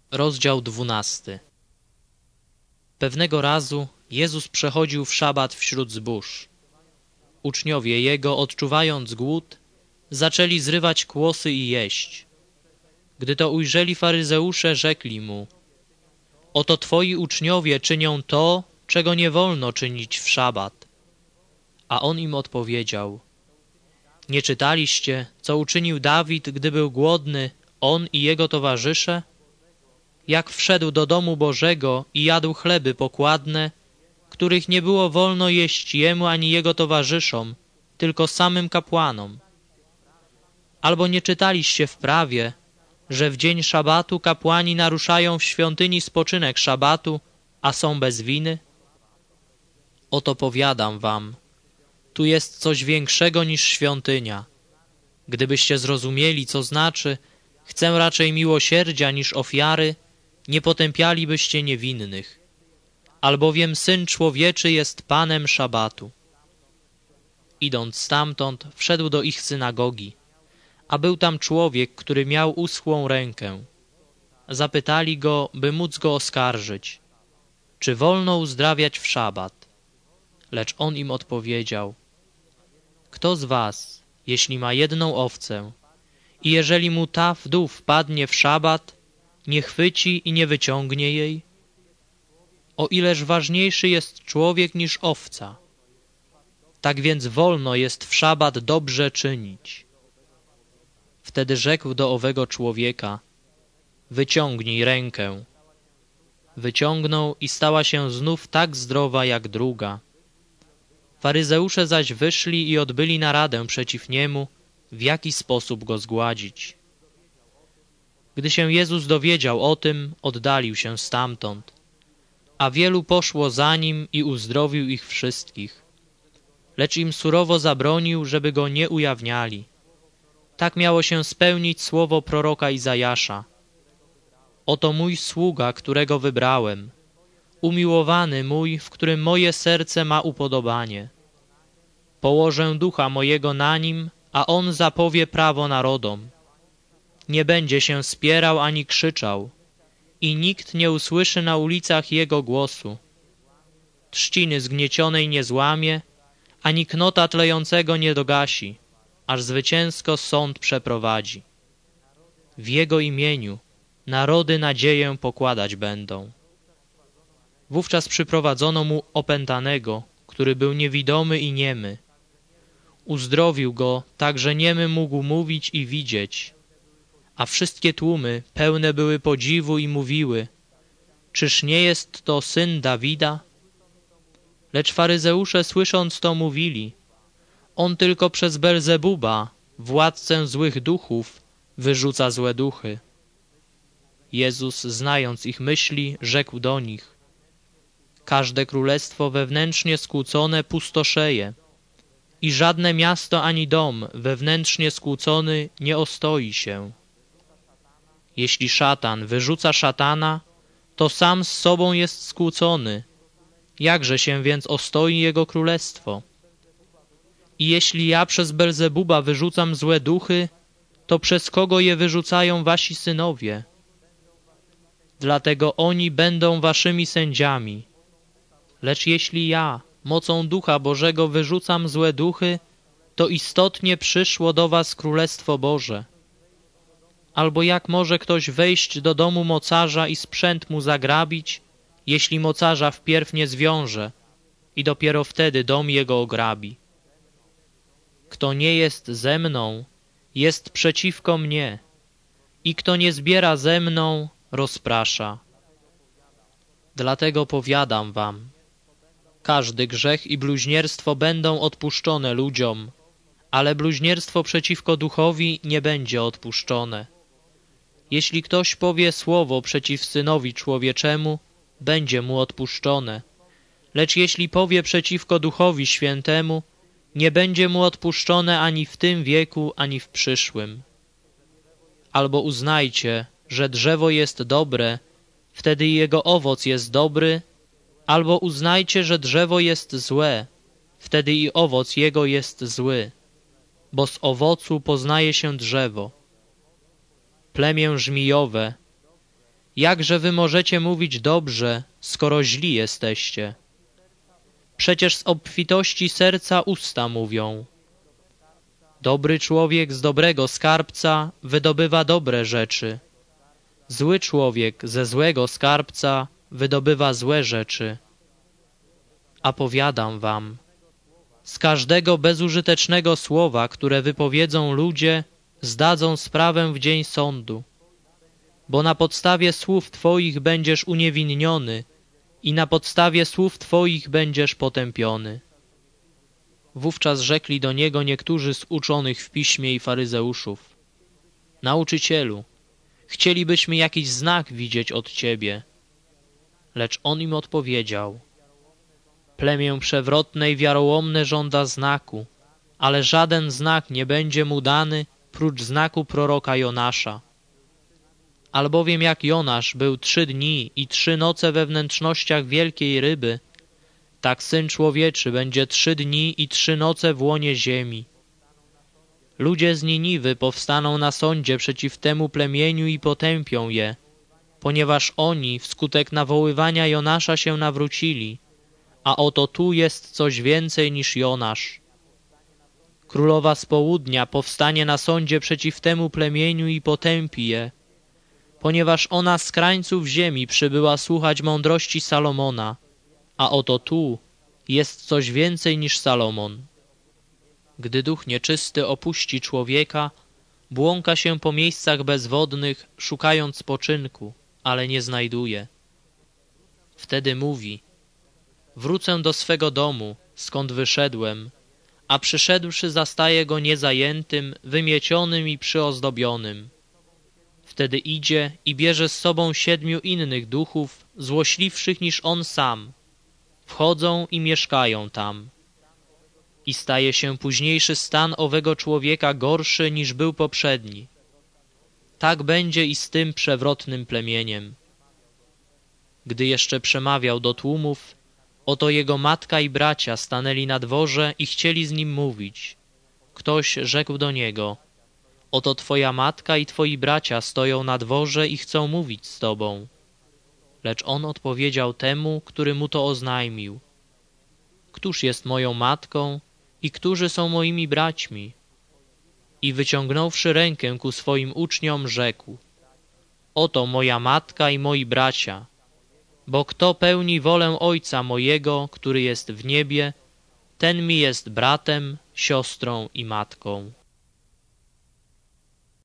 Rozdział 12. Pewnego razu Jezus przechodził w szabat wśród zbóż. Uczniowie Jego, odczuwając głód, zaczęli zrywać kłosy i jeść. Gdy to ujrzeli faryzeusze, rzekli Mu: Oto Twoi uczniowie czynią to, czego nie wolno czynić w szabat. A On im odpowiedział: Nie czytaliście, co uczynił Dawid, gdy był głodny, on i jego towarzysze? Jak wszedł do domu Bożego i jadł chleby pokładne, których nie było wolno jeść jemu ani jego towarzyszom, tylko samym kapłanom. Albo nie czytaliście w prawie, że w dzień szabatu kapłani naruszają w świątyni spoczynek szabatu, a są bez winy? Oto powiadam wam, tu jest coś większego niż świątynia. Gdybyście zrozumieli, co znaczy chcę raczej miłosierdzia niż ofiary, nie potępialibyście niewinnych. Albowiem Syn Człowieczy jest Panem szabatu. Idąc stamtąd, wszedł do ich synagogi, a był tam człowiek, który miał uschłą rękę. Zapytali go, by móc go oskarżyć, czy wolno uzdrawiać w szabat. Lecz on im odpowiedział: Kto z was, jeśli ma jedną owcę i jeżeli mu ta w dół wpadnie w szabat, nie chwyci i nie wyciągnie jej? O ileż ważniejszy jest człowiek niż owca. Tak więc wolno jest w szabat dobrze czynić. Wtedy rzekł do owego człowieka: Wyciągnij rękę. Wyciągnął i stała się znów tak zdrowa jak druga. Faryzeusze zaś wyszli i odbyli naradę przeciw niemu, w jaki sposób go zgładzić. Gdy się Jezus dowiedział o tym, oddalił się stamtąd, a wielu poszło za nim i uzdrowił ich wszystkich. Lecz im surowo zabronił, żeby go nie ujawniali. Tak miało się spełnić słowo proroka Izajasza: Oto mój sługa, którego wybrałem, umiłowany mój, w którym moje serce ma upodobanie. Położę ducha mojego na nim, a on zapowie prawo narodom. Nie będzie się spierał ani krzyczał, i nikt nie usłyszy na ulicach jego głosu. Trzciny zgniecionej nie złamie, ani knota tlejącego nie dogasi, aż zwycięsko sąd przeprowadzi. W jego imieniu narody nadzieję pokładać będą. Wówczas przyprowadzono mu opętanego, który był niewidomy i niemy. Uzdrowił go, tak że niemy mógł mówić i widzieć. A wszystkie tłumy pełne były podziwu i mówiły: Czyż nie jest to syn Dawida? Lecz faryzeusze słysząc to mówili: On tylko przez Belzebuba, władcę złych duchów, wyrzuca złe duchy. Jezus, znając ich myśli, rzekł do nich: Każde królestwo wewnętrznie skłócone pustoszeje i żadne miasto ani dom wewnętrznie skłócony nie ostoi się. Jeśli szatan wyrzuca szatana, to sam z sobą jest skłócony. Jakże się więc ostoi jego królestwo? I jeśli ja przez Belzebuba wyrzucam złe duchy, to przez kogo je wyrzucają wasi synowie? Dlatego oni będą waszymi sędziami. Lecz jeśli ja mocą Ducha Bożego wyrzucam złe duchy, to istotnie przyszło do was Królestwo Boże. Albo jak może ktoś wejść do domu mocarza i sprzęt mu zagrabić, jeśli mocarza wpierw nie zwiąże i dopiero wtedy dom jego ograbi? Kto nie jest ze mną, jest przeciwko mnie, i kto nie zbiera ze mną, rozprasza. Dlatego powiadam wam, każdy grzech i bluźnierstwo będą odpuszczone ludziom, ale bluźnierstwo przeciwko duchowi nie będzie odpuszczone. Jeśli ktoś powie słowo przeciw Synowi Człowieczemu, będzie mu odpuszczone, lecz jeśli powie przeciwko Duchowi Świętemu, nie będzie mu odpuszczone ani w tym wieku, ani w przyszłym. Albo uznajcie, że drzewo jest dobre, wtedy i jego owoc jest dobry, albo uznajcie, że drzewo jest złe, wtedy i owoc jego jest zły, bo z owocu poznaje się drzewo. Plemię żmijowe, Jakże wy możecie mówić dobrze, skoro źli jesteście? Przecież z obfitości serca usta mówią. Dobry człowiek z dobrego skarbca wydobywa dobre rzeczy. Zły człowiek ze złego skarbca wydobywa złe rzeczy. A powiadam wam, z każdego bezużytecznego słowa, które wypowiedzą ludzie, zdadzą sprawę w dzień sądu. Bo na podstawie słów Twoich będziesz uniewinniony i na podstawie słów Twoich będziesz potępiony. Wówczas rzekli do Niego niektórzy z uczonych w piśmie i faryzeuszów: Nauczycielu, chcielibyśmy jakiś znak widzieć od Ciebie. Lecz On im odpowiedział: Plemię przewrotne i wiarołomne żąda znaku, ale żaden znak nie będzie mu dany, prócz znaku proroka Jonasza. Albowiem jak Jonasz był 3 dni i 3 noce we wnętrznościach wielkiej ryby, tak Syn Człowieczy będzie 3 dni i 3 noce w łonie ziemi. Ludzie z Niniwy powstaną na sądzie przeciw temu plemieniu i potępią je, ponieważ oni wskutek nawoływania Jonasza się nawrócili, a oto tu jest coś więcej niż Jonasz. Królowa z południa powstanie na sądzie przeciw temu plemieniu i potępi je, ponieważ ona z krańców ziemi przybyła słuchać mądrości Salomona, a oto tu jest coś więcej niż Salomon. Gdy duch nieczysty opuści człowieka, błąka się po miejscach bezwodnych, szukając spoczynku, ale nie znajduje. Wtedy mówi: Wrócę do swego domu, skąd wyszedłem, a przyszedłszy zastaje go niezajętym, wymiecionym i przyozdobionym. Wtedy idzie i bierze z sobą 7 innych duchów, złośliwszych niż on sam. Wchodzą i mieszkają tam. I staje się późniejszy stan owego człowieka gorszy niż był poprzedni. Tak będzie i z tym przewrotnym plemieniem. Gdy jeszcze przemawiał do tłumów, oto jego matka i bracia stanęli na dworze i chcieli z nim mówić. Ktoś rzekł do niego: Oto twoja matka i twoi bracia stoją na dworze i chcą mówić z tobą. Lecz on odpowiedział temu, który mu to oznajmił: Któż jest moją matką i którzy są moimi braćmi? I wyciągnąwszy rękę ku swoim uczniom, rzekł: Oto moja matka i moi bracia, bo kto pełni wolę Ojca mojego, który jest w niebie, ten mi jest bratem, siostrą i matką.